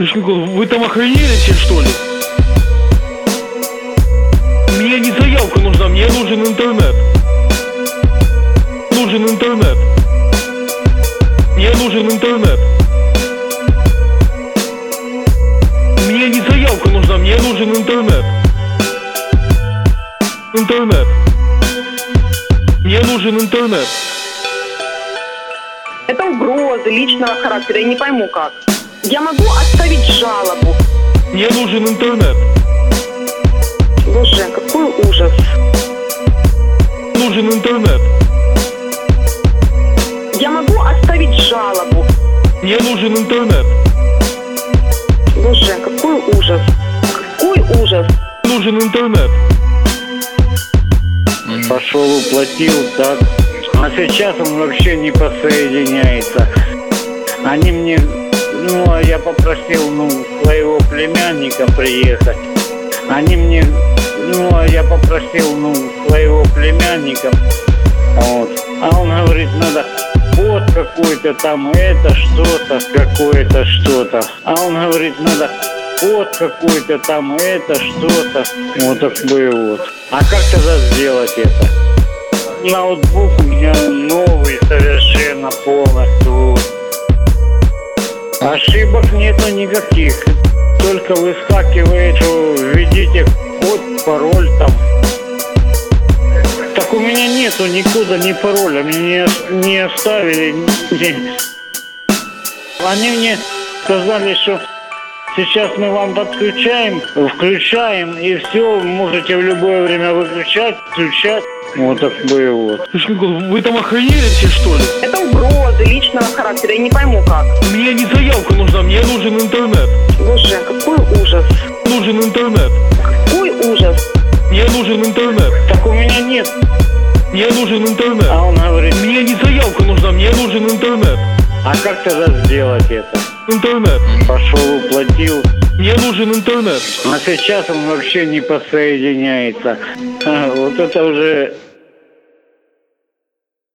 Вы там охренели, что ли? Мне не заявка нужна, мне нужен интернет. Нужен интернет. Мне нужен интернет. Мне не заявка нужна, мне нужен интернет. Интернет. Мне нужен интернет. Это угрозы личного характера, я не пойму как. Я могу оставить жалобу. Мне нужен интернет. Боже, какой ужас. Нужен интернет. Я могу оставить жалобу. Мне нужен интернет. Боже, какой ужас. Какой ужас. Нужен интернет. Пошел, уплатил, так. А сейчас он вообще не подсоединяется. Они мне, а я попросил, своего племянника приехать. Они мне, а я попросил, своего племянника. Вот. А он говорит, надо вот какой-то там, это что-то, какое-то что-то. А он говорит, надо вот какой-то там, это что-то. Вот такое вот. А как тогда сделать это? Ноутбук у меня новый совершенно полностью. Ошибок нету никаких. Только выскакивает, что введите код, пароль там. Так у меня нету никуда ни пароля. Мне не оставили. Они мне сказали, что сейчас мы вам подключаем, включаем, и все, можете в любое время выключать, включать. Вот так бы вот. Вы там охренели, что ли? Это угрозы личного характера, я не пойму как. Мне не заявка нужна, мне нужен интернет. Боже, какой ужас. Нужен интернет. Какой ужас. Мне нужен интернет. Так у меня нет. Мне нужен интернет. А он говорит, мне не заявка нужна, мне нужен интернет. А как тогда сделать это? Интернет. Пошел, уплатил. Мне нужен интернет. А сейчас он вообще не подсоединяется. Вот это уже